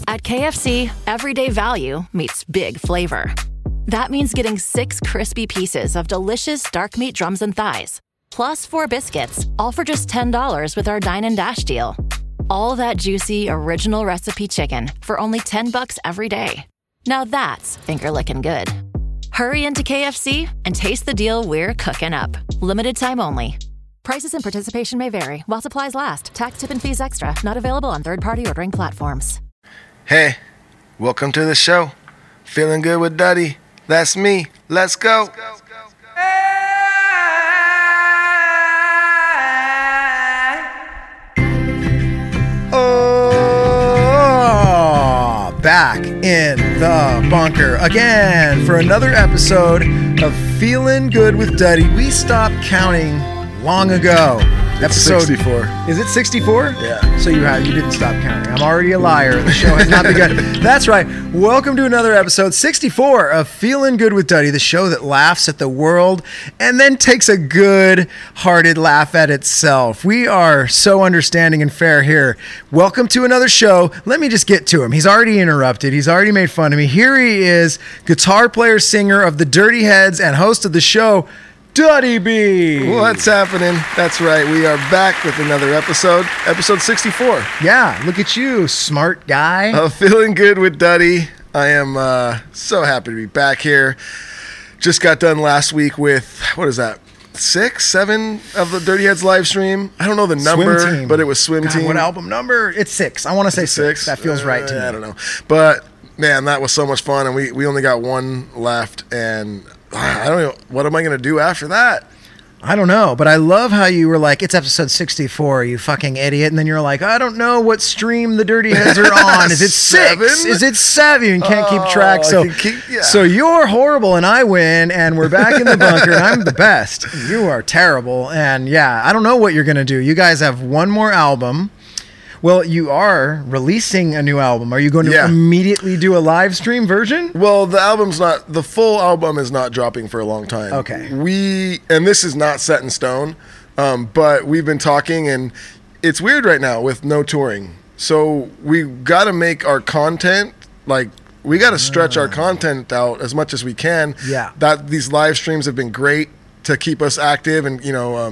At KFC, everyday value meets big flavor. That means getting 6 crispy pieces of delicious dark meat drums and thighs, plus 4 biscuits, all for just $10 with our Dine and Dash deal. All that juicy, original recipe chicken for only $10 every day. Now that's finger-licking good. Hurry into KFC and taste the deal we're cooking up. Limited time only. Prices and participation may vary while supplies last. Tax, tip, and fees extra. Not available on third-party ordering platforms. Hey, welcome to the show. Feeling good with Duddy. That's me. Let's go. Oh, back in the bunker again for another episode of Feeling Good with Duddy. We stopped counting long ago. It's 64. Is it 64? Yeah. So you didn't stop counting. I'm already a liar. The show has not begun. That's right. Welcome to another episode, 64 of Feeling Good with Duddy, the show that laughs at the world and then takes a good-hearted laugh at itself. We are so understanding and fair here. Welcome to another show. Let me just get to him. He's already interrupted. He's already made fun of me. Here he is, guitar player, singer of the Dirty Heads, and host of the show, Duddy B. What's happening? That's right. We are back with another episode 64. Yeah, look at you, smart guy. Feeling good with Duddy. I am so happy to be back here. Just got done last week with, what is that, 6, 7 of the Dirty Heads live stream? I don't know the number, but it was Swim Team. What album number? It's 6. I want to say 6. That feels right to me. I don't know. But, man, that was so much fun, and we only got one left, and I don't know. What am I going to do after that? I don't know, but I love how you were like, it's episode 64, you fucking idiot. And then you're like, I don't know what stream the Dirty Heads are on. Is it 6? Is it 7? You can't keep track. So you're horrible and I win, and we're back in the bunker, and I'm the best. You are terrible. And yeah, I don't know what you're going to do. You guys have one more album. Well, you are releasing a new album. Are you going to immediately do a live stream version? Well, the full album is not dropping for a long time. Okay. And this is not set in stone, but we've been talking, and it's weird right now with no touring. So we got to make our content, we got to stretch our content out as much as we can. Yeah. These live streams have been great to keep us active and,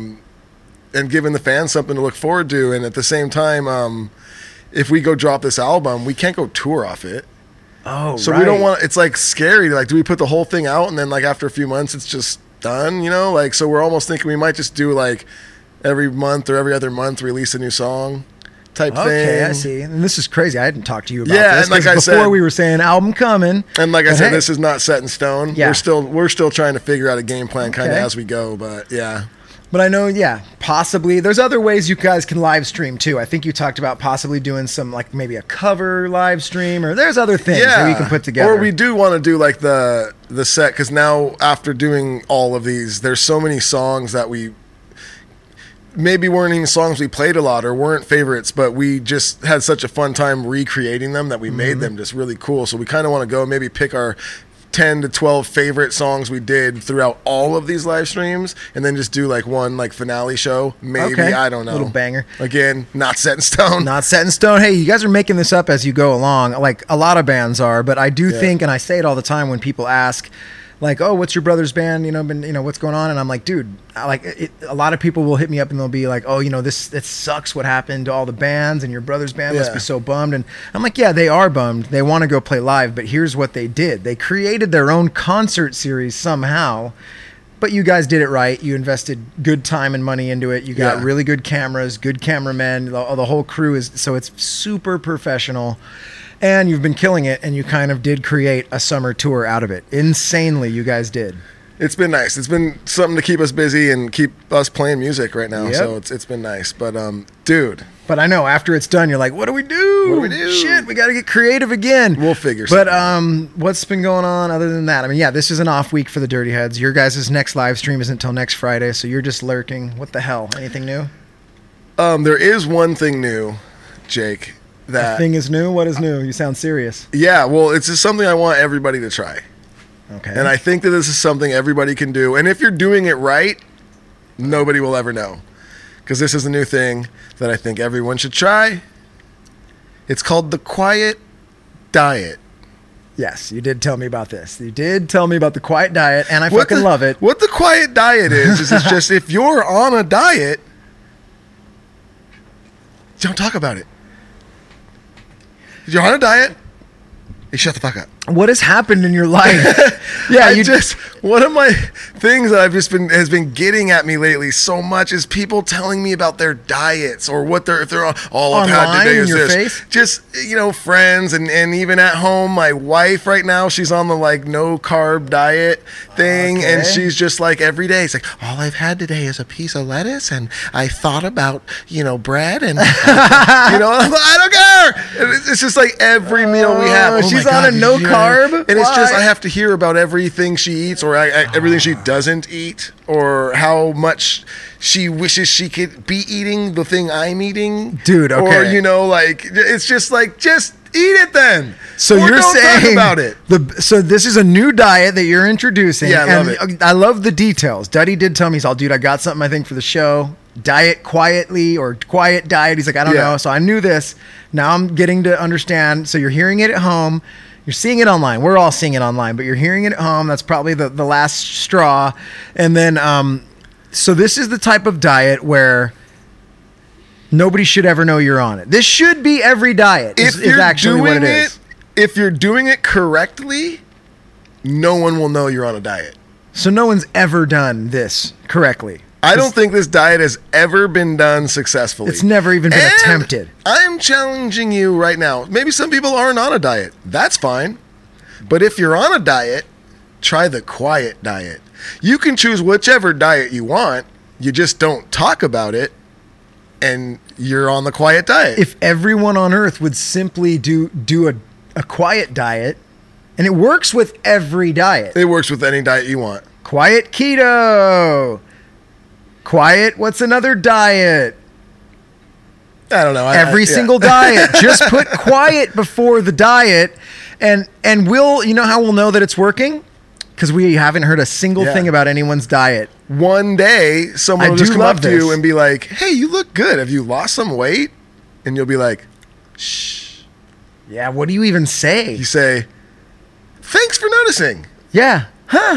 and giving the fans something to look forward to. And at the same time, if we go drop this album, we can't go tour off it. Oh, so we don't want, it's scary. Do we put the whole thing out and then after a few months, it's just done, so we're almost thinking we might just do every month or every other month, release a new song type thing. Okay, I see. And this is crazy. I hadn't talked to you about this. And before we were saying album coming. And like I said, this is not set in stone. Yeah. We're still trying to figure out a game plan kind of as we go, but yeah. But I know, possibly. There's other ways you guys can live stream, too. I think you talked about possibly doing some, maybe a cover live stream, or there's other things that we can put together. Or we do want to do, the set, because now, after doing all of these, there's so many songs that we maybe weren't even songs we played a lot or weren't favorites, but we just had such a fun time recreating them that we made them just really cool. So we kind of want to go maybe pick our 10 to 12 favorite songs we did throughout all of these live streams, and then just do one finale show. Maybe, I don't know. Little banger. Again, not set in stone. Not set in stone. Hey, you guys are making this up as you go along, like a lot of bands are, but I do think, and I say it all the time when people ask, oh, what's your brother's band? What's going on? And I'm like, dude, a lot of people will hit me up and they'll be like, oh, it sucks what happened to all the bands, and your brother's band must be so bummed. And I'm like, yeah, they are bummed. They want to go play live, but here's what they did. They created their own concert series somehow, but you guys did it right. You invested good time and money into it. You got really good cameras, good cameramen. The whole crew so it's super professional. And you've been killing it, and you kind of did create a summer tour out of it. Insanely, you guys did. It's been nice. It's been something to keep us busy and keep us playing music right now. Yep. So it's been nice. But, dude. But I know, after it's done, you're like, what do we do? What do we do? Shit, we got to get creative again. We'll figure something out. But what's been going on other than that? I mean, this is an off week for the Dirty Heads. Your guys' next live stream isn't until next Friday, so you're just lurking. What the hell? Anything new? There is one thing new, Jake. That thing is new? What is new? You sound serious. Yeah, well, it's just something I want everybody to try. Okay. And I think that this is something everybody can do. And if you're doing it right, nobody will ever know. Because this is a new thing that I think everyone should try. It's called the Quiet diet. Yes, you did tell me about this. You did tell me about the quiet diet, and I fucking love it. What the quiet diet is it's just if you're on a diet, don't talk about it. If you're on a diet, you shut the fuck up. What has happened in your life? Yeah, one of my things that has been getting at me lately so much is people telling me about their diets or what if they're on. All I've had today is this. Face? Just friends and even at home. My wife right now, she's on the like no carb diet thing, and she's just like every day. It's like all I've had today is a piece of lettuce, and I thought about bread, and I don't care. And it's just like every meal we have. She's on a no carb, and it's just I have to hear about everything she eats or everything she doesn't eat, or how much she wishes she could be eating the thing I'm eating, dude. Okay, or it's just like just eat it then. So or you're don't saying talk about it. So this is a new diet that you're introducing. Yeah, I love it. I love the details. Duddy did tell me, he's all, dude, I got something I think for the show. Diet quietly or quiet diet. He's like, I don't know. So I knew this. Now I'm getting to understand. So you're hearing it at home. You're seeing it online. We're all seeing it online, but you're hearing it at home. That's probably the last straw. And then, so this is the type of diet where nobody should ever know you're on it. This should be every diet. Is actually what it is. If you're doing it correctly, no one will know you're on a diet. So no one's ever done this correctly. I don't think this diet has ever been done successfully. It's never even been attempted. I'm challenging you right now. Maybe some people aren't on a diet. That's fine. But if you're on a diet, try the quiet diet. You can choose whichever diet you want. You just don't talk about it, and you're on the quiet diet. If everyone on earth would simply do a quiet diet, and it works with every diet. It works with any diet you want. Quiet keto. Quiet, what's another diet? I don't know. Every single diet. Just put quiet before the diet, and we'll, how we'll know that it's working? Because we haven't heard a single thing about anyone's diet. One day, someone will just come up to you and be like, hey, you look good. Have you lost some weight? And you'll be like, shh. Yeah, what do you even say? You say, thanks for noticing. Yeah. Huh.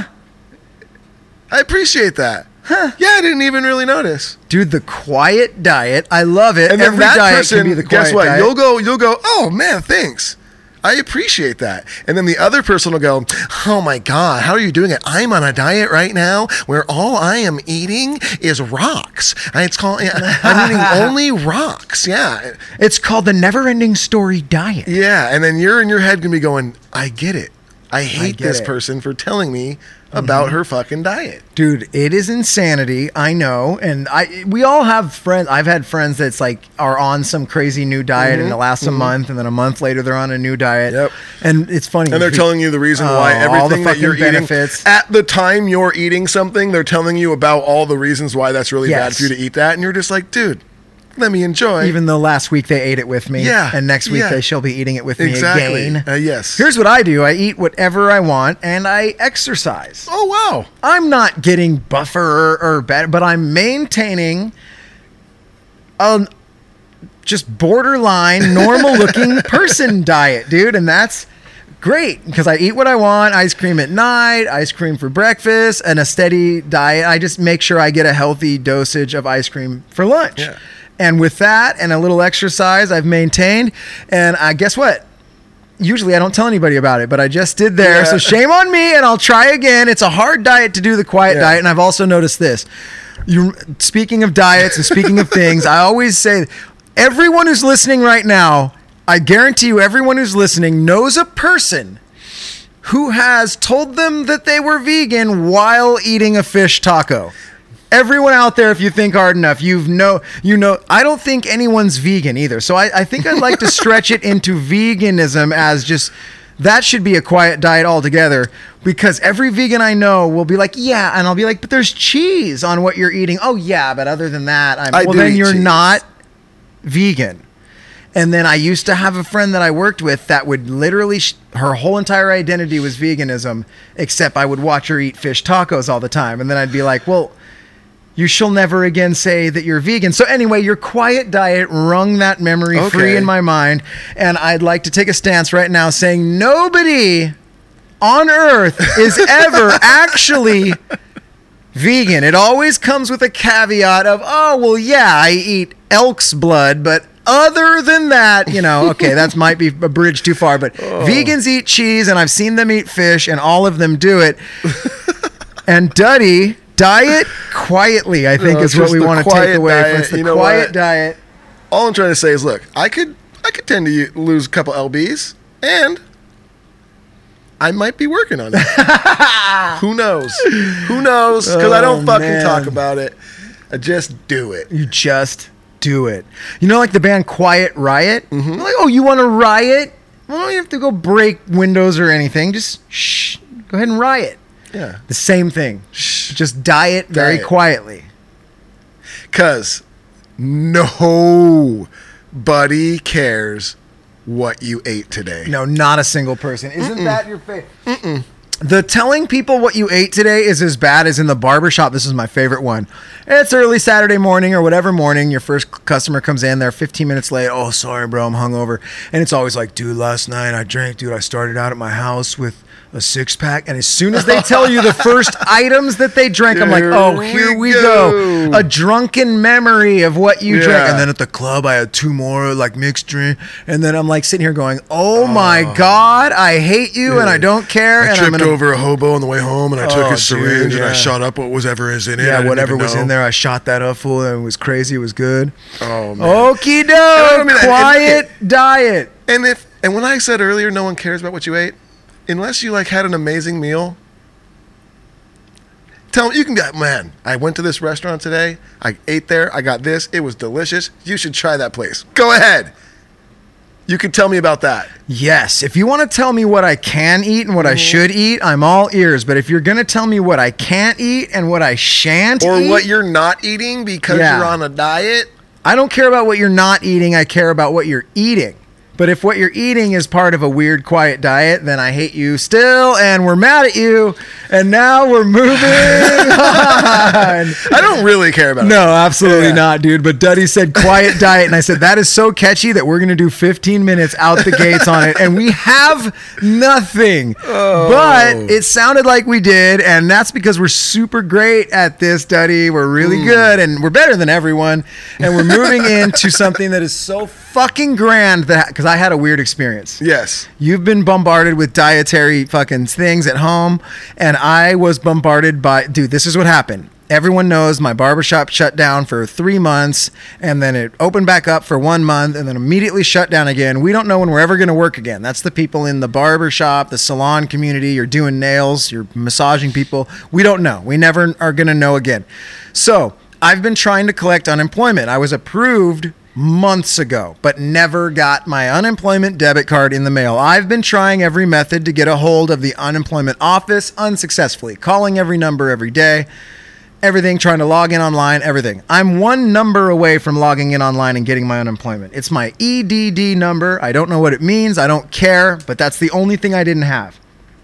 I appreciate that. Huh. Yeah, I didn't even really notice. Dude, the quiet diet. I love it. And then every that diet person, can be the quiet guess what? Diet. You'll go, oh man, thanks. I appreciate that. And then the other person will go, oh my God, how are you doing it? I'm on a diet right now where all I am eating is rocks. I'm eating only rocks. Yeah. It's called the Never Ending Story Diet. Yeah. And then you're in your head going to be going, I get it. I hate this person for telling me about her fucking diet. Dude, it is insanity. I know. And we all have friends. I've had friends that's like are on some crazy new diet and it lasts a month, and then a month later they're on a new diet. Yep. And it's funny. And they're telling you the reason why everything that you're benefits. Eating at the time you're eating something, they're telling you about all the reasons why that's really bad for you to eat that. And you're just like, dude, let me enjoy. Even though last week they ate it with me. Yeah. And next week they shall be eating it with me again. Yes. Here's what I do. I eat whatever I want and I exercise. Oh, wow. I'm not getting buffer or better, but I'm maintaining a just borderline normal looking person diet, dude. And that's great because I eat what I want. Ice cream at night, ice cream for breakfast, and a steady diet. I just make sure I get a healthy dosage of ice cream for lunch. Yeah. And with that and a little exercise, I've maintained. And guess what? Usually I don't tell anybody about it, but I just did there. Yeah. So shame on me, and I'll try again. It's a hard diet to do the quiet diet. And I've also noticed this. Speaking of diets and speaking of things, I always say, everyone who's listening right now, I guarantee you everyone who's listening knows a person who has told them that they were vegan while eating a fish taco. Everyone out there, if you think hard enough, you know. I don't think anyone's vegan either. So I think I'd like to stretch it into veganism as just that should be a quiet diet altogether, because every vegan I know will be like, yeah, and I'll be like, but there's cheese on what you're eating. Oh yeah, but other than that, then you're not vegan. And then I used to have a friend that I worked with that would literally, her whole entire identity was veganism, except I would watch her eat fish tacos all the time. And then I'd be like, well, you shall never again say that you're vegan. So anyway, your quiet diet wrung that memory free in my mind. And I'd like to take a stance right now saying nobody on earth is ever actually vegan. It always comes with a caveat of, oh, well, yeah, I eat elk's blood, but other than that, okay, that might be a bridge too far, but vegans eat cheese, and I've seen them eat fish, and all of them do it. And Duddy, diet quietly, I think, is what we want to take away from. It's the quiet diet. All I'm trying to say is, look, I could tend to lose a couple lbs, and I might be working on it. Who knows? Who knows? Because I don't fucking talk about it. I just do it. You just do it. Like the band Quiet Riot? Mm-hmm. Like, oh, you want to riot? Well, don't you have to go break windows or anything. Just shh. Go ahead and riot. Yeah. The same thing. Shh. Just diet very quietly. Because nobody cares what you ate today. No, not a single person. Isn't that your favorite? The telling people what you ate today is as bad as in the barbershop. This is my favorite one. It's early Saturday morning or whatever morning. Your first customer comes in. They're 15 minutes late. Oh, sorry, bro. I'm hungover. And it's always like, dude, last night I drank. Dude, I started out at my house with a 6-pack, and as soon as they tell you the first items that they drank, I'm like, oh, here we go. A drunken memory of what you drank. And then at the club, I had 2 more, like, mixed drink. And then I'm like sitting here going, oh my God, I hate you and I don't care. I tripped over a hobo on the way home, and I took his syringe and I shot up what was ever is in it. Yeah, whatever was in there, I shot that up full, and it was crazy. It was good. Oh, man. Okie doke, quiet diet. And when I said earlier, no one cares about what you ate, unless you had an amazing meal, tell them you can get, man, I went to this restaurant today. I ate there. I got this. It was delicious. You should try that place. Go ahead. You can tell me about that. Yes. If you want to tell me what I can eat and what I should eat, I'm all ears. But if you're going to tell me what I can't eat and what I shan't eat. Or what you're not eating because you're on a diet. I don't care about what you're not eating. I care about what you're eating. But if what you're eating is part of a weird, quiet diet, then I hate you still, and we're mad at you, and now we're moving on. I don't really care about it. No, absolutely not, dude. But Duddy said quiet diet, and I said, that is so catchy that we're going to do 15 minutes out the gates on it, and we have nothing. But it sounded like we did, and that's because we're super great at this, Duddy. We're really good, and we're better than everyone, and we're moving into something that is so fucking grand that because I had a weird experience. Yes. You've been bombarded with dietary fucking things at home, and I was bombarded by, dude, this is what happened. Everyone knows my barbershop shut down for 3 months, and then it opened back up for 1 month, and then immediately shut down again. We don't know when we're ever going to work again. That's the people in the barbershop, the salon community. You're doing nails, you're massaging people. We don't know. We never are going to know again. So I've been trying to collect unemployment. I was approved months ago, but never got my unemployment debit card in the mail. I've been trying every method to get a hold of the unemployment office unsuccessfully, calling every number every day, everything, trying to log in online, everything. I'm 1 number away from logging in online and getting my unemployment. It's my EDD number. I don't know what it means. I don't care, but that's the only thing I didn't have.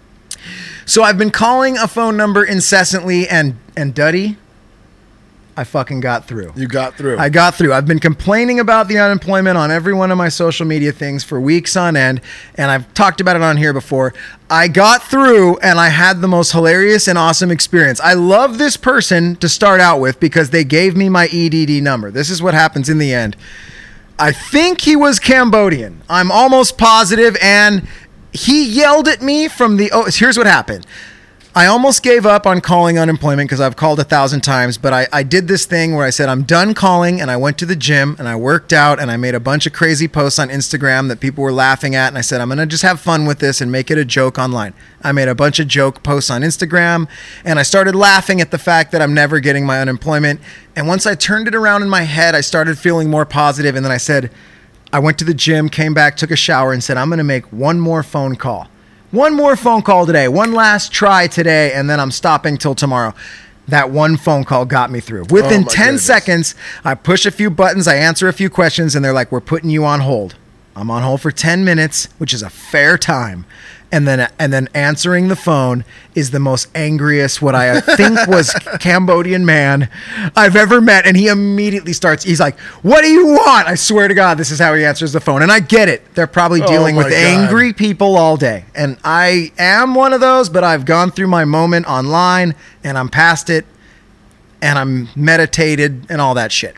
So I've been calling a phone number incessantly, and Duddy, I fucking got through. You got through. I got through. I've been complaining about the unemployment on every one of my social media things for weeks on end, and I've talked about it on here before. I got through, and I had the most hilarious and awesome experience. I love this person to start out with because they gave me my EDD number. This is what happens in the end. I think he was Cambodian. I'm almost positive, and he yelled at me from the... Oh, here's what happened. I almost gave up on calling unemployment because I've called 1,000 times, but I did this thing where I said, I'm done calling, and I went to the gym, and I worked out, and I made a bunch of crazy posts on Instagram that people were laughing at, and I said, I'm going to just have fun with this and make it a joke online. I made a bunch of joke posts on Instagram, and I started laughing at the fact that I'm never getting my unemployment, and once I turned it around in my head, I started feeling more positive, and then I said, I went to the gym, came back, took a shower, and said, I'm going to make one more phone call. One more phone call today, one last try today, and then I'm stopping till tomorrow. That one phone call got me through. Within 10 seconds, I push a few buttons, I answer a few questions, and they're like, we're putting you on hold. I'm on hold for 10 minutes, which is a fair time. and then answering the phone is the most angriest, what I think was Cambodian man I've ever met. And he immediately starts, he's like, what do you want? I swear to God, this is how he answers the phone. And I get it. They're probably dealing with angry people all day. And I am one of those, but I've gone through my moment online and I'm past it and I'm meditated and all that shit.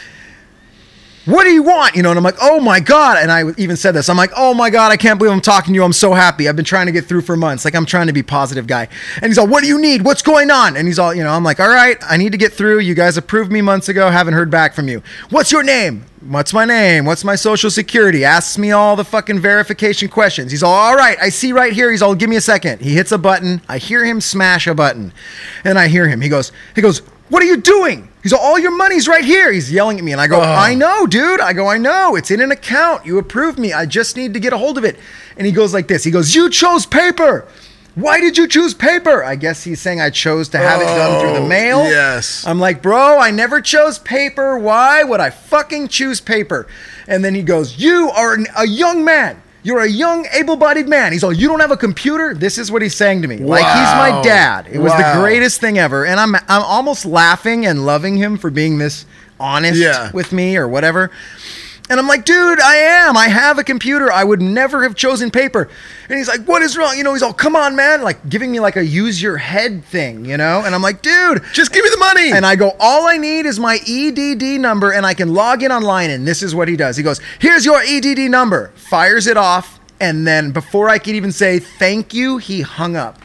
What do you want? And I'm like, oh my God. And I even said this. I'm like, oh my God, I can't believe I'm talking to you. I'm so happy. I've been trying to get through for months. Like, I'm trying to be a positive guy. And he's all, what do you need? What's going on? And he's all, I'm like, all right, I need to get through. You guys approved me months ago. Haven't heard back from you. What's your name? What's my name? What's my social security? Asks me all the fucking verification questions. He's all right, I see right here. He's all, give me a second. He hits a button. I hear him smash a button. And I hear him. He goes, what are you doing? He's all your money's right here. He's yelling at me. And I go, I know, dude. I go, I know. It's in an account. You approved me. I just need to get a hold of it. And he goes like this. He goes, you chose paper. Why did you choose paper? I guess he's saying I chose to have it done through the mail. Yes. I'm like, bro, I never chose paper. Why would I fucking choose paper? And then he goes, you are a young man. You're a young, able-bodied man. He's all, you don't have a computer? This is what he's saying to me. Wow. Like he's my dad. It was the greatest thing ever. And I'm almost laughing and loving him for being this honest with me or whatever. And I'm like, dude, I am. I have a computer. I would never have chosen paper. And he's like, what is wrong? He's all, come on, man. Like giving me like a use your head thing, And I'm like, dude, just give me the money. And I go, all I need is my EDD number and I can log in online. And this is what he does. He goes, here's your EDD number. Fires it off. And then before I could even say thank you, he hung up.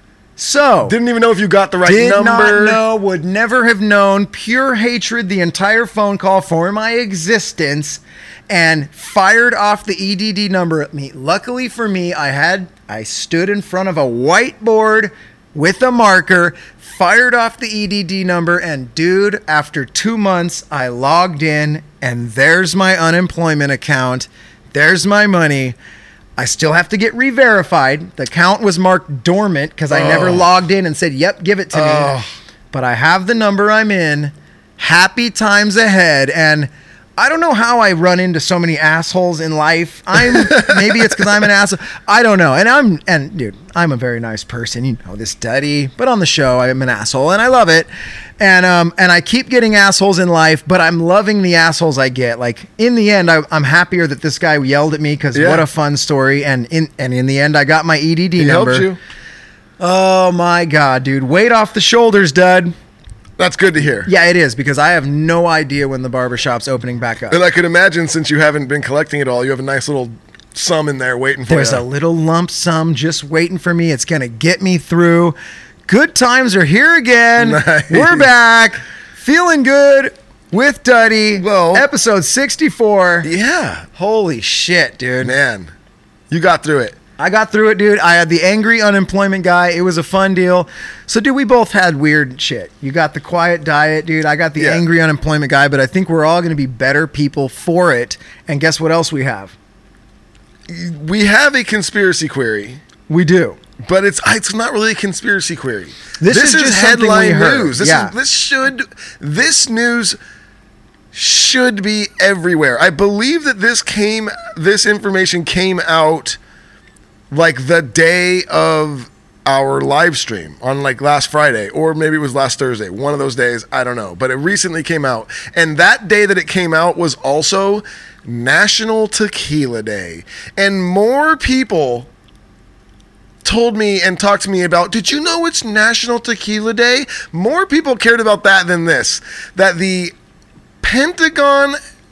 So didn't even know if you got the right number. Did not know, would never have known. Pure hatred the entire phone call for my existence, and fired off the EDD number at me. Luckily for me, I stood in front of a whiteboard with a marker, fired off the EDD number, and dude, after 2 months, I logged in, and there's my unemployment account. There's my money. I still have to get re-verified. The account was marked dormant because I never logged in and said, yep, give it to me. But I have the number I'm in. Happy times ahead. And I don't know how I run into so many assholes in life. Maybe it's because I'm an asshole. I don't know. And dude, I'm a very nice person. This Duddy. But on the show, I'm an asshole and I love it. And I keep getting assholes in life, but I'm loving the assholes I get. Like in the end, I'm happier that this guy yelled at me because what a fun story. And in the end, I got my EDD number. He helped you. Oh my God, dude. Weight off the shoulders, Dud. That's good to hear. Yeah, it is, because I have no idea when the barbershop's opening back up. And I could imagine, since you haven't been collecting it all, you have a nice little sum in there waiting for you. There's a little lump sum just waiting for me. It's going to get me through. Good times are here again. Nice. We're back. Feeling good with Duddy. Well, episode 64. Yeah. Holy shit, dude. Man, you got through it. I got through it, dude. I had the angry unemployment guy. It was a fun deal. So, dude, we both had weird shit. You got the quiet diet, dude. I got the angry unemployment guy, but I think we're all going to be better people for it. And guess what else we have? We have a conspiracy query. We do. But it's not really a conspiracy query. This is just headline news. This news should be everywhere. I believe that this information came out like the day of our live stream on like last Friday, or maybe it was last Thursday, one of those days, I don't know, but it recently came out. And that day that it came out was also National Tequila Day. And more people told me and talked to me about, did you know it's National Tequila Day? More people cared about that than this, that the Pentagon,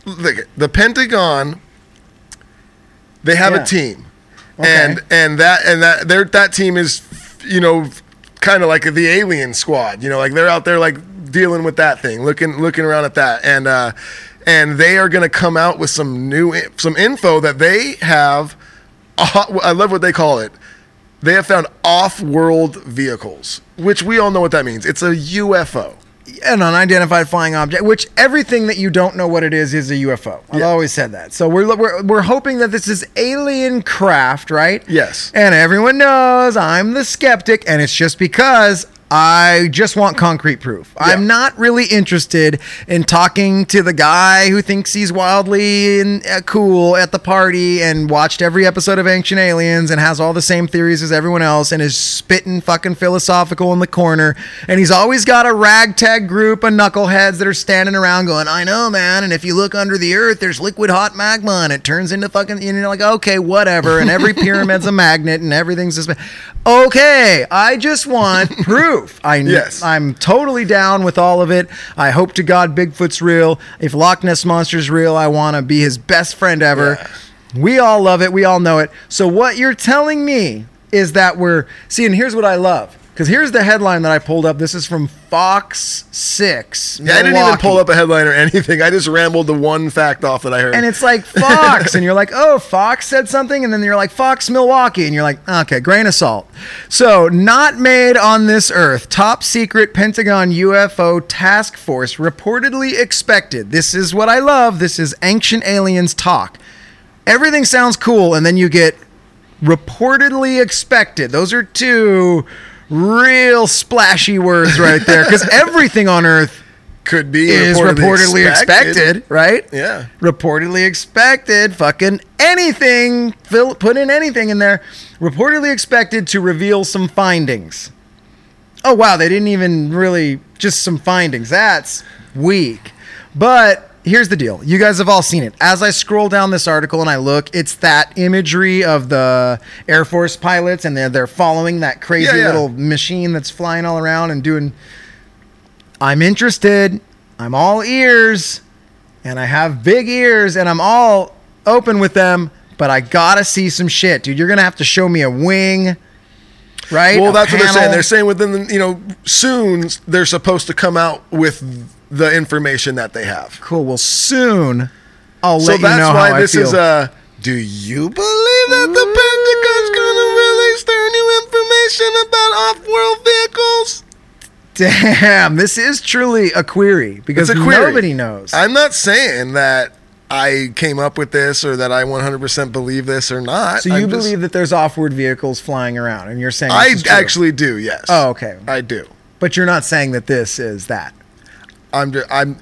they have a team. Okay. And that team is, kind of like the alien squad, like they're out there like dealing with that thing, looking around at that. And they are going to come out with some info that they have. I love what they call it. They have found off-world vehicles, which we all know what that means. It's a UFO. An unidentified flying object, which everything that you don't know what it is a UFO. I've always said that. So we're hoping that this is alien craft, right? Yes. And everyone knows I'm the skeptic, and it's just because I just want concrete proof. Yeah. I'm not really interested in talking to the guy who thinks he's wildly cool at the party and watched every episode of Ancient Aliens and has all the same theories as everyone else and is spitting fucking philosophical in the corner. And he's always got a ragtag group of knuckleheads that are standing around going, I know, man. And if you look under the earth, there's liquid hot magma and it turns into fucking, you know, like, okay, whatever. And every pyramid's a magnet and everything's just, okay, I just want proof. Yes. I'm totally down with all of it. I hope to God Bigfoot's real. If Loch Ness Monster's real, I want to be his best friend ever. Yeah. We all love it. We all know it. So what you're telling me is that see, and here's what I love. Because here's the headline that I pulled up. This is from Fox 6. Yeah, I didn't even pull up a headline or anything. I just rambled the one fact off that I heard. And it's like Fox, and you're like, oh, Fox said something, and then you're like, Fox Milwaukee, and you're like, okay, grain of salt. So, not made on this earth, top secret Pentagon UFO task force reportedly expected. This is what I love. This is Ancient Aliens talk. Everything sounds cool, and then you get reportedly expected. Those are two real splashy words right there, because everything on earth could be is reportedly expected, right? Yeah. Reportedly expected, fucking anything, put in anything in there. Reportedly expected to reveal some findings. Oh, wow, they didn't even really, just some findings. That's weak. But here's the deal. You guys have all seen it. As I scroll down this article and I look, it's that imagery of the Air Force pilots and they're following that crazy little machine that's flying all around and doing... I'm interested. I'm all ears. And I have big ears and I'm all open with them. But I gotta see some shit, dude. You're gonna have to show me a wing, right? Well, that's what they're saying. They're saying within the, soon they're supposed to come out with the information that they have. Cool. Well, soon I'll let you know how I feel. So that's why this is do you believe that the Pentagon's going to release their new information about off-world vehicles? Damn, this is truly a query because nobody knows. I'm not saying that I came up with this or that I 100% believe this or not. So you believe that there's off-world vehicles flying around and you're saying I this is true? actually do, yes. Oh, okay. I do. But you're not saying that this is that. I'm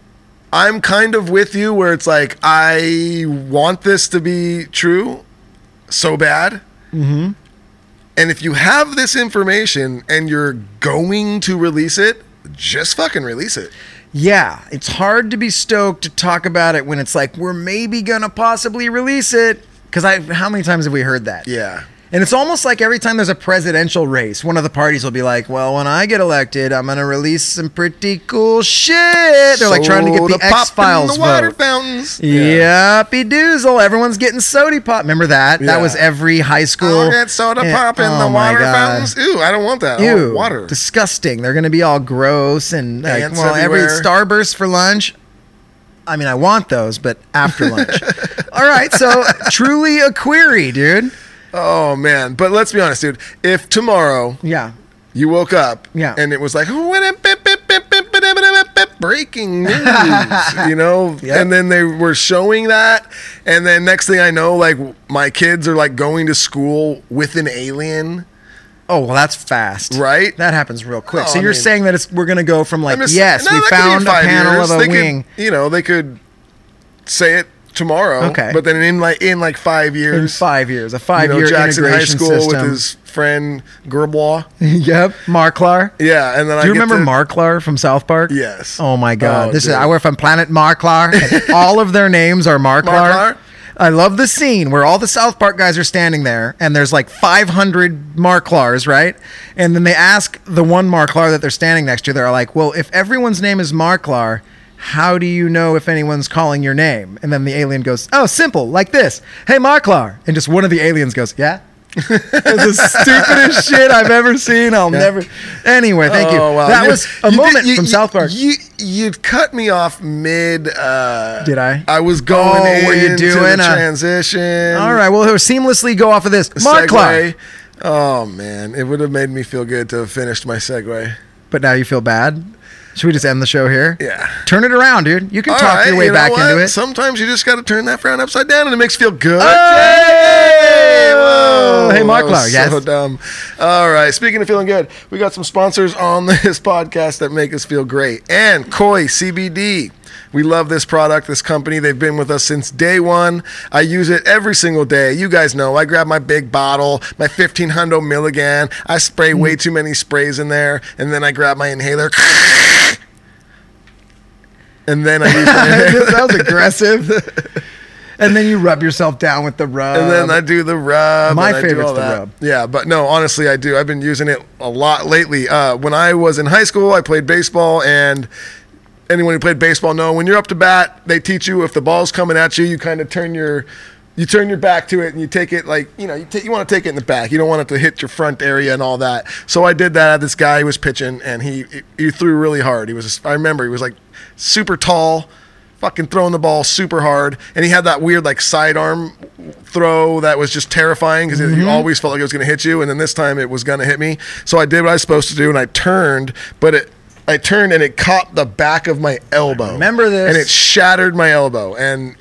kind of with you where it's like I want this to be true so bad. Mm-hmm. And if you have this information and you're going to release it, just fucking release it. Yeah, it's hard to be stoked to talk about it when it's like we're maybe gonna possibly release it. Because how many times have we heard that? Yeah. And it's almost like every time there's a presidential race, one of the parties will be like, well, when I get elected, I'm going to release some pretty cool shit. They're like trying to get the X-Files the water vote. Fountains. Yuppie doozle. Everyone's getting soda pop. Remember that? Yeah. That was every high school. I'll get soda pop in the water fountains. Ew, I don't want that. I want water. Disgusting. They're going to be all gross and like, Ants every everywhere. Starburst for lunch. I mean, I want those, but after lunch. All right, so truly a query, dude. Oh, man. But let's be honest, dude. If tomorrow you woke up and it was like, breaking news, and then they were showing that. And then next thing I know, like my kids are like going to school with an alien. Oh, well, that's fast. Right? That happens real quick. Oh, So you're saying that we're going to go from like, yes, we that found could be a panel years. of a They wing. Could, they could say it tomorrow. Okay. But then in 5 years. In 5 years. A 5-year Jackson High integration School system. with his friend Gerbois. Yep. Marklar. Yeah. And then Do you remember Marklar from South Park? Yes. Oh, my God. Dude. We're from Planet Marklar. And all of their names are Marklar. I love the scene where all the South Park guys are standing there and there's like 500 Marklars, right? And then they ask the one Marklar that they're standing next to, they're like, well, if everyone's name is Marklar, how do you know if anyone's calling your name? And then the alien goes, oh, simple, like this. Hey, Marklar. And just one of the aliens goes, yeah? It's the stupidest shit I've ever seen. I'll never. Anyway, thank you. Wow. That was a moment from South Park. You cut me off mid. Did I? I was going were you into doing the transition. All right. Well, seamlessly go off of this. Marklar. Oh, man. It would have made me feel good to have finished my segue. But now you feel bad? Should we just end the show here? Yeah. Turn it around, dude. You can All talk right, your way back into it. Sometimes you just got to turn that frown upside down and it makes you feel good. Hey! Whoa. Hey, Mark. flour, yes. So dumb. All right. Speaking of feeling good, we got some sponsors on this podcast that make us feel great. And Koi CBD. We love this product, this company. They've been with us since day one. I use it every single day. You guys know. I grab my big bottle, my 1500 milligram. I spray way too many sprays in there, and then I grab my inhaler. And then I use it. That was aggressive. And then you rub yourself down with the rub. And then I do the rub. My and I do favorite's all the that. rub. Yeah, but no, honestly, I do. I've been using it a lot lately. When I was in high school, I played baseball, and anyone who played baseball know when you're up to bat, they teach you if the ball's coming at you, you kind of turn your back to it and you take it like, you want to take it in the back. You don't want it to hit your front area and all that. So I did that. This guy was pitching, and he threw really hard. I remember he was like super tall, fucking throwing the ball super hard, and he had that weird like sidearm throw that was just terrifying because you always felt like it was going to hit you, and then this time it was going to hit me. So I did what I was supposed to do, and I turned, I turned and it caught the back of my elbow. I remember this. And it shattered my elbow. And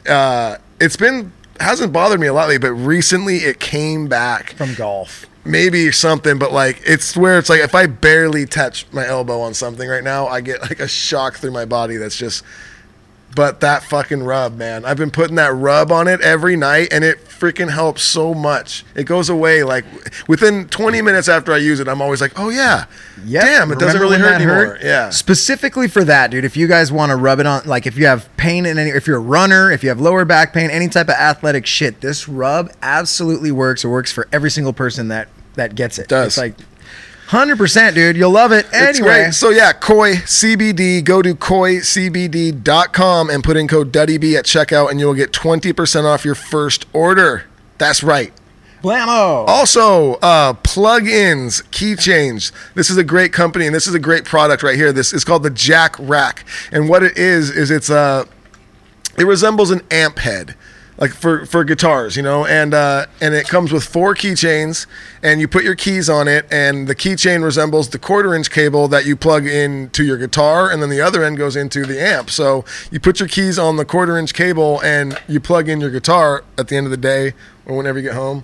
hasn't bothered me a lot lately, but recently it came back. From golf. Maybe something, but like it's where it's like if I barely touch my elbow on something right now, I get like a shock through my body that's just. But that fucking rub, man. I've been putting that rub on it every night, and it freaking helps so much. It goes away like within 20 minutes after I use it. I'm always like, oh yeah, damn, it doesn't really hurt anymore. Yeah. Specifically for that, dude. If you guys want to rub it on, like if you have pain if you're a runner, if you have lower back pain, any type of athletic shit, this rub absolutely works. It works for every single person that gets it. It does. It's like 100%, dude. You'll love it. Anyway. It's great. So yeah, Koi CBD. Go to koicbd.com and put in code DuddyB at checkout, and you'll get 20% off your first order. That's right. Blammo. Also, plug-ins, keychains. This is a great company, and this is a great product right here. This is called the Jack Rack, and what it is it resembles an amp head. Like for guitars, and it comes with 4 keychains, and you put your keys on it, and the keychain resembles the 1/4-inch cable that you plug into your guitar, and then the other end goes into the amp. So you put your keys on the 1/4-inch cable, and you plug in your guitar at the end of the day or whenever you get home.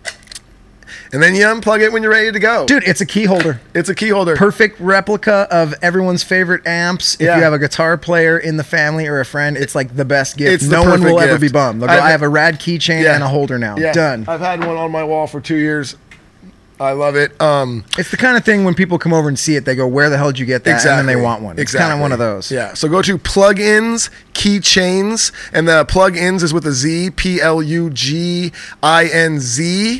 And then you unplug it when you're ready to go. Dude, it's a key holder. It's a key holder. Perfect replica of everyone's favorite amps. If you have a guitar player in the family or a friend, it's like the best gift. No one will ever be bummed. They'll go, I have a rad keychain and a holder now. Yeah. Done. I've had one on my wall for 2 years. I love it. It's the kind of thing when people come over and see it, they go, where the hell did you get that? Exactly. And then they want one. It's kind of one of those. Yeah. So go to plugins, keychains, and the plugins is with a Z, PLUGINZ.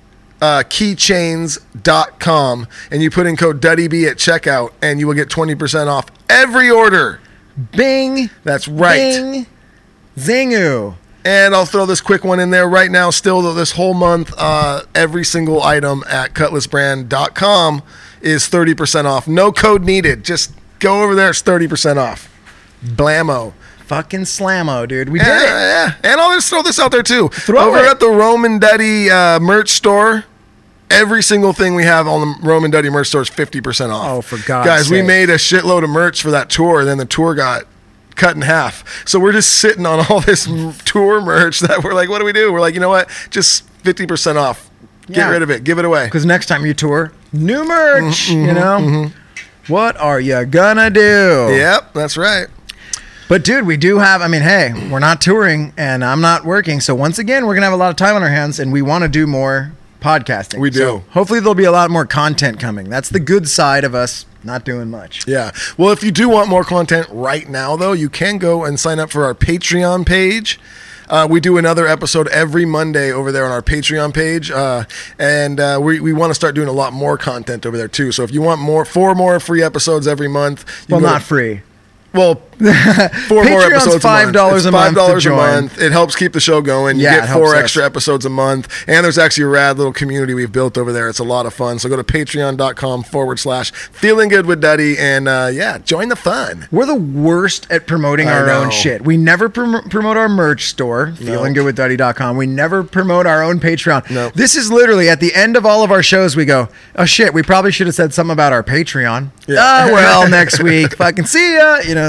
Keychains.com, and you put in code DuddyB at checkout, and you will get 20% off every order. Bing. That's right. Bing. Zingu. And I'll throw this quick one in there right now. Still, this whole month, every single item at cutlassbrand.com is 30% off. No code needed. Just go over there. It's 30% off. Blammo. Fucking slammo, dude. We did it. Yeah. And I'll just throw this out there, too. Throw over it. at the Roman Duddy merch store, every single thing we have on the Roman Duddy merch store is 50% off. Oh, for God's Guys, we sake. made a shitload of merch for that tour, and then the tour got cut in half. So we're just sitting on all this tour merch that we're like, what do we do? We're like, you know what? Just 50% off. Get rid of it. Give it away. Because next time you tour, new merch, What are you gonna do? Yep, that's right. But dude, we do have, hey, we're not touring and I'm not working. So once again, we're going to have a lot of time on our hands and we want to do more podcasting. We do. So hopefully there'll be a lot more content coming. That's the good side of us not doing much. Yeah. Well, if you do want more content right now, though, you can go and sign up for our Patreon page. We do another episode every Monday over there on our Patreon page. And we want to start doing a lot more content over there, too. So if you want 4 more free episodes every month. Well, not free. Well, 4 more episodes $5 a month. $5 a month. It helps keep the show going. You get 4 extra episodes a month. And there's actually a rad little community we've built over there. It's a lot of fun. So go to patreon.com/feeling good with Duddy and join the fun. We're the worst at promoting our own shit. We never promote our merch store, feelinggoodwithduddy.com. We never promote our own Patreon. No. This is literally at the end of all of our shows, we go, oh shit, we probably should have said something about our Patreon. Yeah. Well, next week, fucking see ya. It's like, whoa.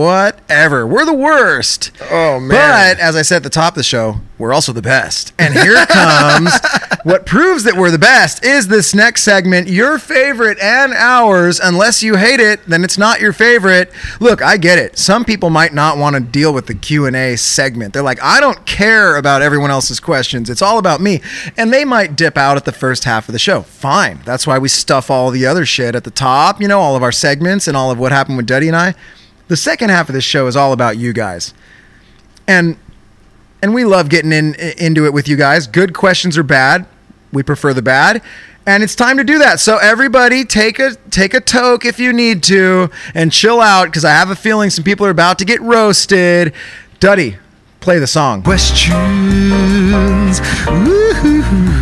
whatever. We're the worst. Oh, man. But as I said at the top of the show, we're also the best. And here comes what proves that we're the best is this next segment, your favorite and ours. Unless you hate it, then it's not your favorite. Look, I get it. Some people might not want to deal with the Q&A segment. They're like, I don't care about everyone else's questions. It's all about me. And they might dip out at the first half of the show. Fine. That's why we stuff all the other shit at the top, you know, all of our segments and all of what happened with Duddy and I. The second half of this show is all about you guys. And we love getting into it with you guys. Good questions are bad. We prefer the bad. And it's time to do that. So everybody take a toke if you need to and chill out because I have a feeling some people are about to get roasted. Duddy, play the song. Questions. Woo-hoo-hoo.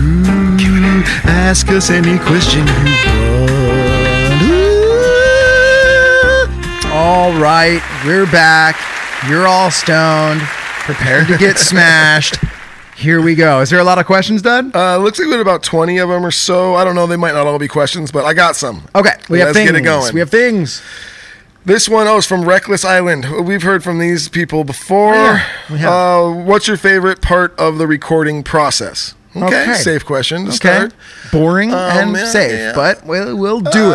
Ask us any question you want. All right, we're back. You're all stoned. Prepared to get smashed. Here we go. Is there a lot of questions, Dud? Looks like we had about 20 of them or so. I don't know. They might not all be questions, but I got some. Okay. Let's get it going. We have things. This one, is from Reckless Island. We've heard from these people before. Yeah, we have. What's your favorite part of the recording process? Okay. Safe question to start. Boring and safe, but we'll do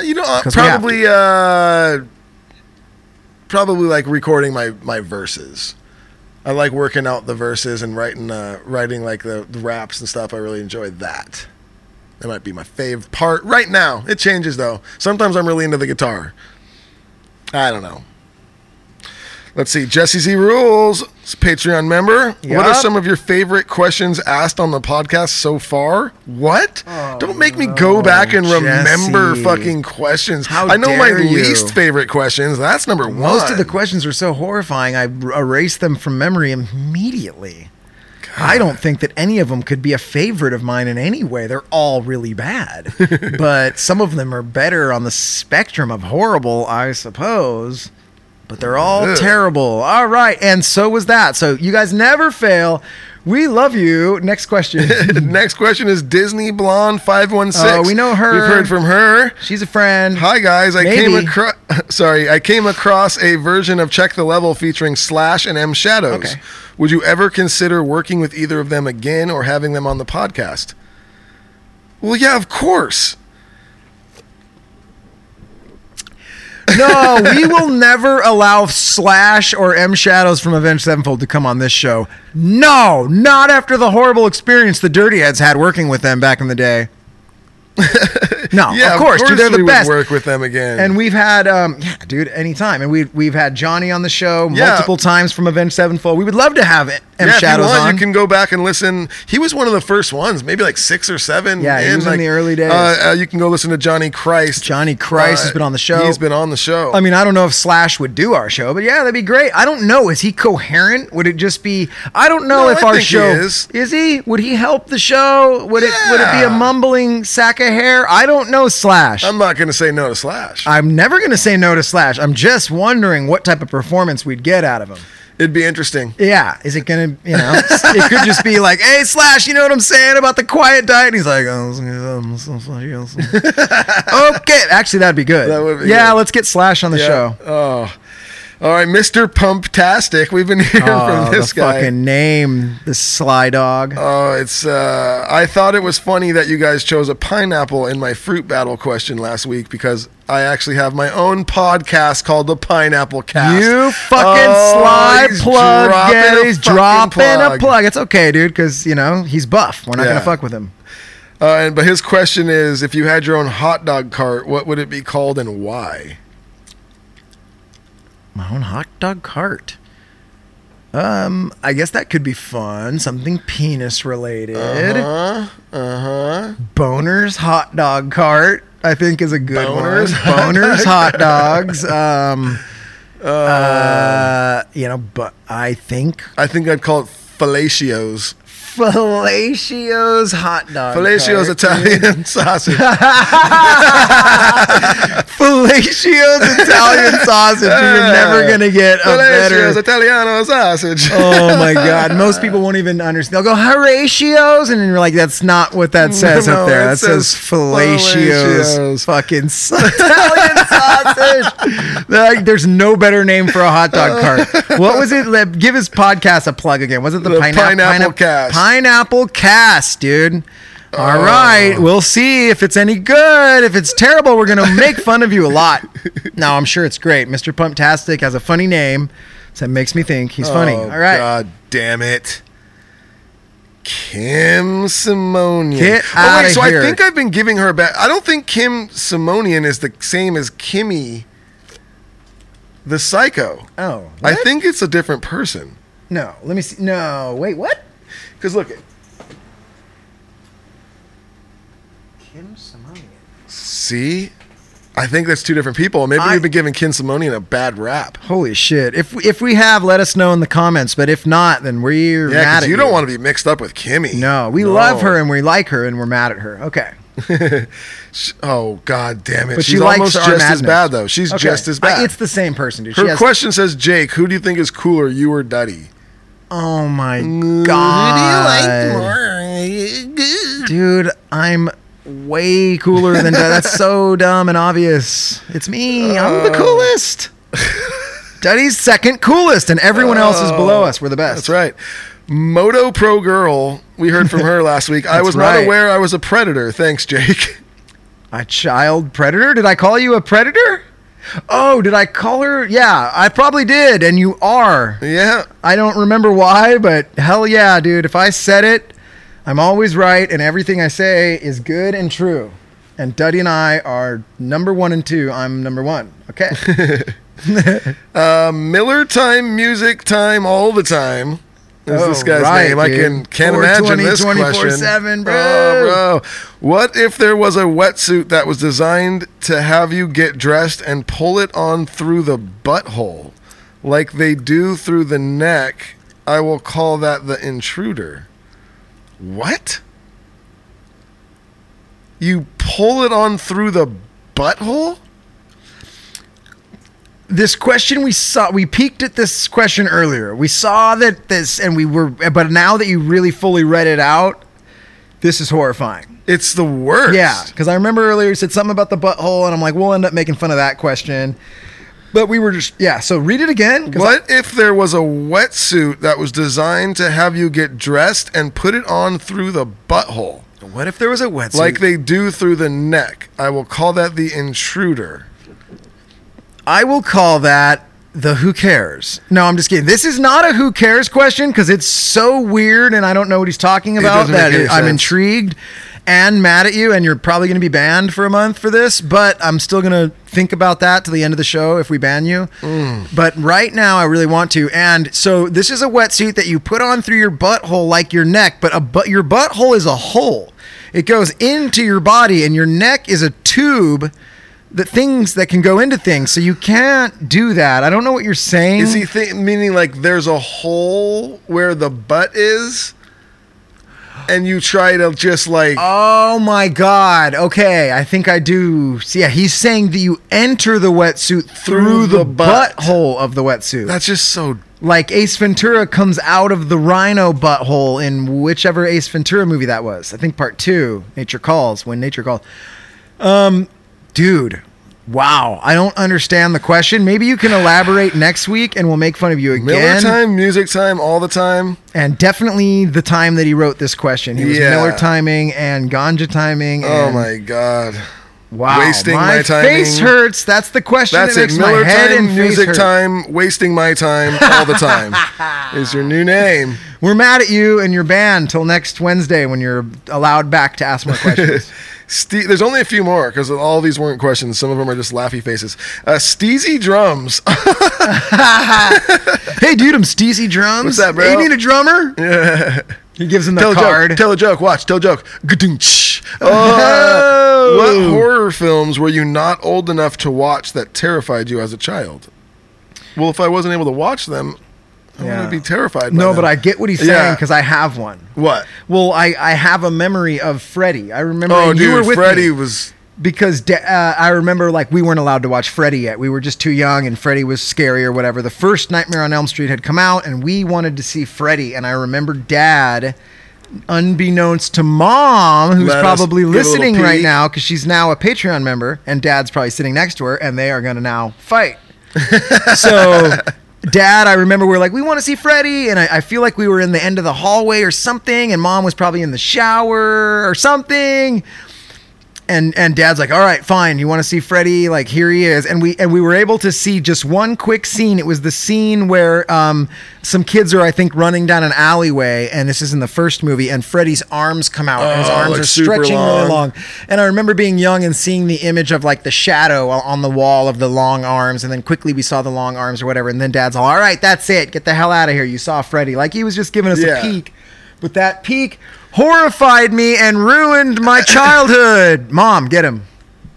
it. Probably like recording my verses. I like working out the verses and writing like the raps and stuff. I really enjoy that. That might be my fave part right now. It changes though. Sometimes I'm really into the guitar. I don't know. Let's see. Jesse Z Rules, Patreon member. Yep. What are some of your favorite questions asked on the podcast so far? What? Don't make me go back and remember fucking questions. I know my least favorite questions. That's number one. Most of the questions are so horrifying, I erased them from memory immediately. God. I don't think that any of them could be a favorite of mine in any way. They're all really bad. But some of them are better on the spectrum of horrible, I suppose. But they're all terrible. All right. And so was that. So you guys never fail. We love you. Next question. Next question is Disney Blonde 516. Oh, we know her. We've heard from her. She's a friend. Hi guys. I came across a version of Check the Level featuring Slash and M Shadows. Okay. Would you ever consider working with either of them again or having them on the podcast? Well, yeah, of course. No, we will never allow Slash or M Shadows from Avenged Sevenfold to come on this show. No, not after the horrible experience the Dirty Heads had working with them back in the day. No, yeah, of course, dude, they're the best. Would work with them again. And we've had, anytime. And we've had Johnny on the show multiple times from Avenged Sevenfold. We would love to have M Shadows on. You can go back and listen. He was one of the first ones, maybe like 6 or 7. Yeah, he was in the early days. You can go listen to Johnny Christ. Johnny Christ has been on the show. He's been on the show. I mean, I don't know if Slash would do our show, but yeah, that'd be great. I don't know. Is he coherent? Would it just be? I don't know if our show is he? Would he help the show? Would it be a mumbling sack of hair? I don't know, Slash. I'm not going to say no to Slash. I'm never going to say no to Slash. I'm just wondering what type of performance we'd get out of him. It'd be interesting. Yeah. Is it going to, it could just be like, hey, Slash, you know what I'm saying about the quiet diet? And he's like, okay. Actually, that'd be good. That would be good. Let's get Slash on the show. Oh. All right, Mr. Pumptastic. We've been hearing from this guy. Fucking name, this sly dog. Oh, it's. I thought it was funny that you guys chose a pineapple in my fruit battle question last week because I actually have my own podcast called the Pineapple Cast. You fucking sly plug. He's dropping a plug. It's okay, dude, because he's buff. We're not gonna fuck with him. But his question is, if you had your own hot dog cart, what would it be called and why? My own hot dog cart. I guess that could be fun. Something penis related. Boner's hot dog cart, I think, is a good one. Boner's hot dogs. But I think I'd call it Fellatio's. Fellatio's hot dog. Fellatio's Italian sausage. Fellatio's Italian sausage. You're never gonna get a better. Fellatio's Italiano sausage. Oh my God! Most people won't even understand. They'll go Horatio's, and then you're like, "That's not what that says up there. That says Fellatio's fucking Italian sausage." message. Like, there's no better name for a hot dog cart. What was it? Give his podcast a plug again. Was it the Pineapple Cast? Pineapple Cast, dude. All right, we'll see if it's any good. If it's terrible, we're gonna make fun of you a lot. No, I'm sure it's great. Mr. Pumptastic has a funny name, so it makes me think he's funny. All right, God damn it, Kim Simonian. Get out of so here. I think I've been giving her a bad. I don't think Kim Simonian is the same as Kimmy, the psycho. Oh, I what? think it's a different person. No, let me see. No, wait, what? Because look, Kim Simonian. see, I think that's two different people. Maybe we've been giving Kim Simonian a bad rap. Holy shit! If we have, let us know in the comments. But if not, then we're Yeah, mad because at you don't want to be mixed up with Kimmy. No, we love her and we like her and we're mad at her. Okay, Oh, God damn it. but She's she likes almost our just as madness. bad, though. She's Okay. just as bad. It's the same person, dude. Her question says, Jake, who do you think is cooler, you or Duddy? Oh my god, dude! I'm way cooler than that. That's so dumb and obvious. It's me. I'm the coolest. Duddy's second coolest, and everyone else is below us. We're the best. That's right. Moto Pro Girl, we heard from her last week. I That's was right. not aware I was a predator. Thanks, Jake. A child predator? Did I call you a predator? Oh, did I call her? Yeah, I probably did, and you are. Yeah. I don't remember why, but hell yeah, dude. If I said it, I'm always right, and everything I say is good and true. And Duddy and I are number 1 and 2. I'm number 1. Okay. Miller Time, Music Time, all the time. Is this guy's right, name? I dude. can't imagine this 24/7, question. bro. Oh, bro. What if there was a wetsuit that was designed to have you get dressed and pull it on through the butthole, like they do through the neck? I will call that the intruder. What? You pull it on through the butthole? This question we peeked at this question earlier. We saw that this, and but now that you really fully read it out, this is horrifying. It's the worst. Yeah, because I remember earlier you said something about the butthole, and I'm like, we'll end up making fun of that question. But we were just, yeah, so read it again. What if there was a wetsuit that was designed to have you get dressed and put it on through the butthole? What if there was a wetsuit? Like they do through the neck. I will call that the intruder. I will call that the who cares. No, I'm just kidding. This is not a who cares question because it's so weird and I don't know what he's talking about doesn't make any that I'm sense. intrigued and mad at you, and you're probably going to be banned for a month for this, but I'm still going to think about that to the end of the show if we ban you. But right now I really want to. And so this is a wetsuit that you put on through your butthole like your neck, but your butthole is a hole. It goes into your body and your neck is a tube things that can go into things, so you can't do that. I don't know what you're saying. Is he meaning like there's a hole where the butt is and you try to just like... Oh my God. Okay, I think I do. So yeah, he's saying that you enter the wetsuit through the butt. butthole of the wetsuit. That's just so... Like Ace Ventura comes out of the rhino butthole in whichever Ace Ventura movie that was. I think part 2, Nature Calls, When Nature Calls. Dude, wow. I don't understand the question. Maybe you can elaborate next week and we'll make fun of you again. Miller time, music time, all the time. And definitely the time that he wrote this question. He was Miller timing and ganja timing. Oh And, my God. wow. Wasting my timing. face hurts. That's the question. That's that it. makes Miller my head time, and face music hurt. time, wasting my time all the time is your new name. We're mad at you and you're banned till next Wednesday when you're allowed back to ask more questions. There's only a few more because all these weren't questions. Some of them are just laughy faces. Steezy Drums. Hey, dude, I'm Steezy Drums. What's that, bro? Hey, you need a drummer? Yeah. He gives him the Tell card. a joke. Tell a joke. Watch. Tell a joke. Ga-ding-sh. Oh. What horror films were you not old enough to watch that terrified you as a child? Well, if I wasn't able to watch them, I wouldn't be terrified by No, them. but I get what he's saying because I have one. What? Well, I have a memory of Freddy. I remember Oh, and you dude, were with Freddy me. was... Because I remember, like, we weren't allowed to watch Freddy yet. We were just too young, and Freddy was scary or whatever. The first Nightmare on Elm Street had come out, and we wanted to see Freddy. And I remember Dad unbeknownst to Mom, who's Let us probably get a little listening right peek. now because she's now a Patreon member, and Dad's probably sitting next to her, and they are going to now fight. So, Dad, I remember we were like, we want to see Freddie, and I feel like we were in the end of the hallway or something, and Mom was probably in the shower or something. And Dad's like, all right, fine. You want to see Freddie? Like, here he is. And we were able to see just one quick scene. It was the scene where some kids are, I think, running down an alleyway. And this is in the first movie. And Freddie's arms come out. And his arms like are super stretching really long. long. And I remember being young and seeing the image of like the shadow on the wall of the long arms. And then quickly we saw the long arms or whatever. And then Dad's all right, that's it. Get the hell out of here. You saw Freddie. Like he was just giving us a peek. But that peek horrified me and ruined my childhood. Mom, get him.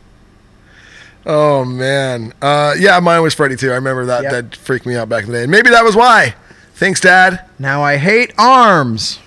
Oh man, yeah, mine was Freddy too. I remember that. Yep. That freaked me out back in the day. And maybe that was why. Thanks, Dad. Now I hate arms.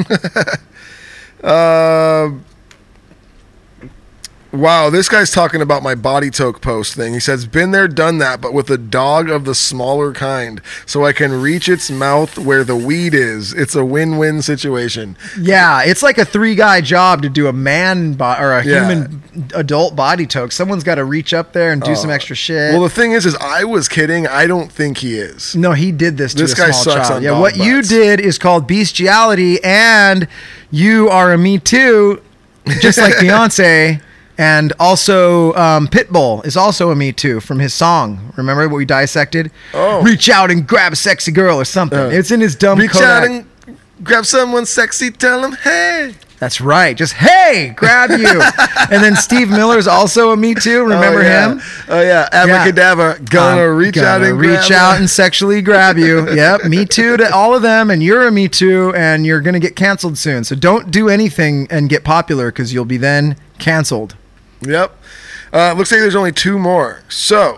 Wow, this guy's talking about my body toke post thing. He says, been there, done that, but with a dog of the smaller kind, so I can reach its mouth where the weed is. It's a win-win situation. Yeah, it's like a 3-guy job to do a man or a human adult body toke. Someone's got to reach up there and do some extra shit. Well, the thing is I was kidding. I don't think he is. No, he did this to This a guy small sucks child. on Yeah, dog what you butts. did is called bestiality, and you are a Me Too, just like Beyonce. And also, Pitbull is also a Me Too from his song. Remember what we dissected? Oh. Reach out and grab a sexy girl or something. It's in his dumb Reach Kodak. out and grab someone sexy, tell them, hey. That's right. Just, hey, grab you. And then Steve Miller's also a Me Too. Remember him? Oh, yeah. Abracadabra. Gonna reach out and reach grab out her. and sexually grab you. Yep. Me Too to all of them. And you're a Me Too, and you're going to get canceled soon. So don't do anything and get popular because you'll be then canceled. Yep. Looks like there's only 2 more. So,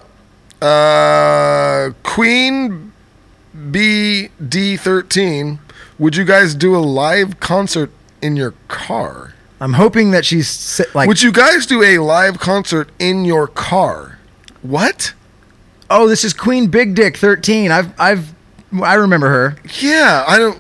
Queen BD13, would you guys do a live concert in your car? I'm hoping that she's like, Would you guys do a live concert in your car? What? oh, this is Queen Big Dick 13. I remember her. Yeah, I don't.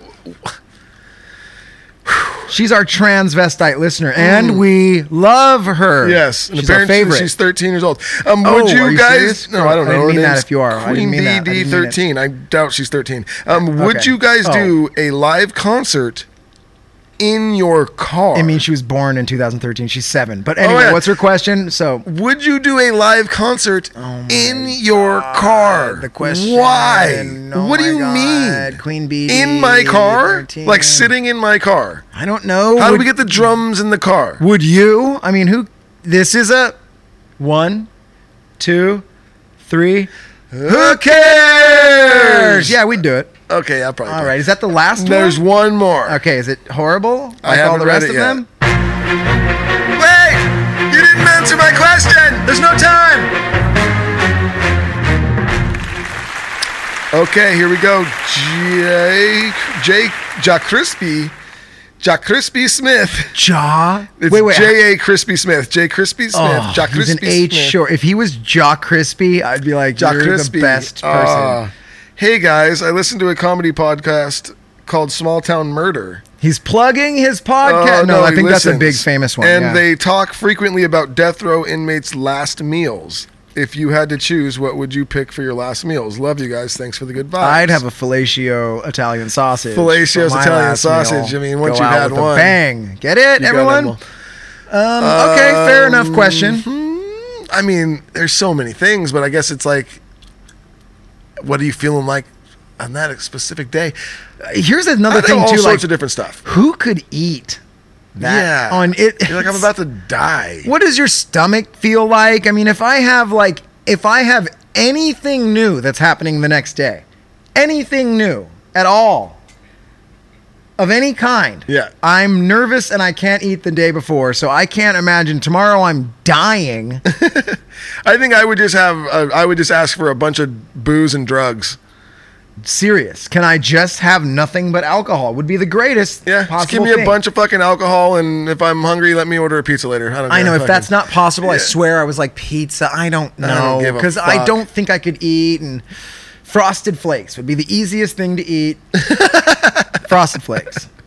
She's our transvestite listener, and we love her. Yes, and she's our apparently favorite. she's 13 years old. Oh, Would are you you guys? serious? No, I don't I know. didn't Her mean that name's if you are. I didn't Queen mean that. I didn't mean it. BD13. I doubt she's 13. Would Okay. you guys Oh. do a live concert in your car? I mean, she was born in 2013. She's 7. But anyway, yeah. what's her question? So, Would you do a live concert in your car? the question. Why? Oh What do my you God. mean? Queen Bee. In my car? 13. Like sitting in my car? I don't know. How do we get the drums in the car? Would you? I mean, who? This is a 1, 2, 3. Who cares? Yeah, we'd do it. Okay, I'll probably. All right. Is that the last There's one? one more. Okay. Is it horrible? I Like all haven't the read rest it of yet. them? Wait! You didn't answer my question! There's no time. Okay, here we go. Jack Crispy Smith. Jaw. It's wait. J.A. Crispy Smith. J. Crispy Smith. Oh, Jack he's Crispy an H Smith. short. If he was Jaw Crispy, I'd be like, Jack you're Crispy. the best person. Hey guys, I listened to a comedy podcast called Small Town Murder. He's plugging his podcast. No, I he think that's a big listens. famous one. And yeah. they talk frequently about death row inmates' last meals. If you had to choose, what would you pick for your last meals? Love you guys. Thanks for the good vibes. I'd have a fellatio Italian sausage. Fellacio's for my Italian last sausage. meal. I mean, once Go you've out had with a one, bang. Get it, you got everyone? it. Okay, fair enough question. I mean, there's so many things, but I guess it's like, what are you feeling like on that specific day? Here's another I think thing all too. sorts Like, of different stuff. who could eat that Yeah. on it? You're like, I'm about to die. What does your stomach feel like? I mean, if I have anything new that's happening the next day, anything new at all, of any kind, Yeah. I'm nervous and I can't eat the day before, so I can't imagine tomorrow I'm dying. I think I would just ask for a bunch of booze and drugs. Serious. Can I just have nothing but alcohol? Would be the greatest Yeah, just possible give me thing. a bunch of fucking alcohol, and if I'm hungry, let me order a pizza later. I don't I know care. if that's not possible, I Yeah. swear I was like pizza. I don't I don't know give a because I fuck. don't think I could eat. And Frosted Flakes would be the easiest thing to eat. Frosted Flakes.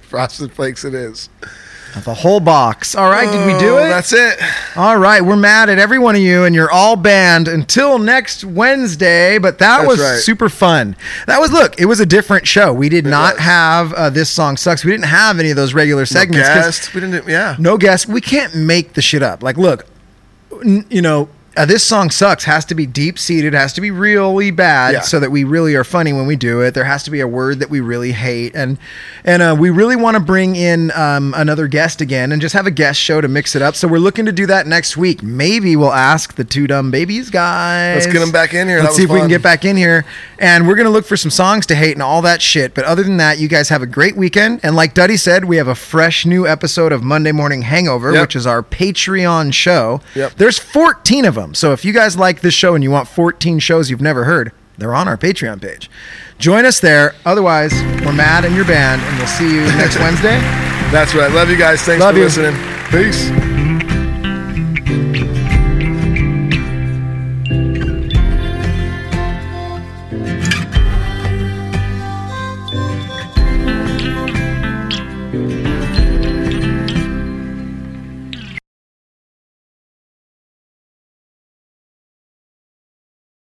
Frosted Flakes it is. The whole box. All right, did we do it? That's it. All right, we're mad at every one of you, and you're all banned until next Wednesday, but that was super fun. Look, it was a different show. We did not have This Song Sucks. We didn't have any of those regular segments. No guest. We didn't, no guest. We can't make the shit up. Like, look, This Song Sucks has to be deep-seated, has to be really bad so that we really are funny when we do it. There has to be a word that we really hate. And we really want to bring in another guest again and just have a guest show to mix it up. So we're looking to do that next week. Maybe we'll ask the Two Dumb Babies guys. Let's get them back in here. Let's see if we can get back in here. And we're going to look for some songs to hate and all that shit. But other than that, you guys have a great weekend. And like Duddy said, we have a fresh new episode of Monday Morning Hangover, which is our Patreon show. There's 14 of them. So if you guys like this show and you want 14 shows you've never heard, they're on our Patreon page. Join us there. Otherwise, we're mad and you're banned, and we'll see you next Wednesday. That's right. Love you guys. Thanks for listening. Peace.